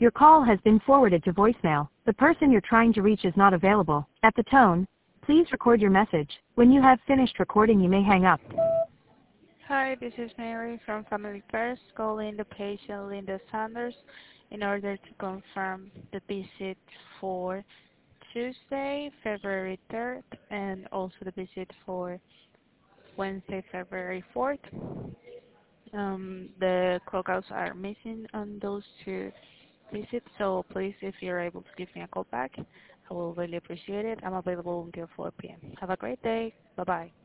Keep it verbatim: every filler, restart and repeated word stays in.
Your call has been forwarded to voicemail. The person you're trying to reach is not available. At the tone, please record your message. When you have finished recording, you may hang up. Hi, this is Mary from Family First, calling the patient Linda Sanders in order to confirm the visit for Tuesday, February third, and also the visit for Wednesday, February fourth. Um, the clockouts are missing on those two visits, so please, if you're able to give me a call back, I will really appreciate it. I'm available until four p m Have a great day. Bye-bye.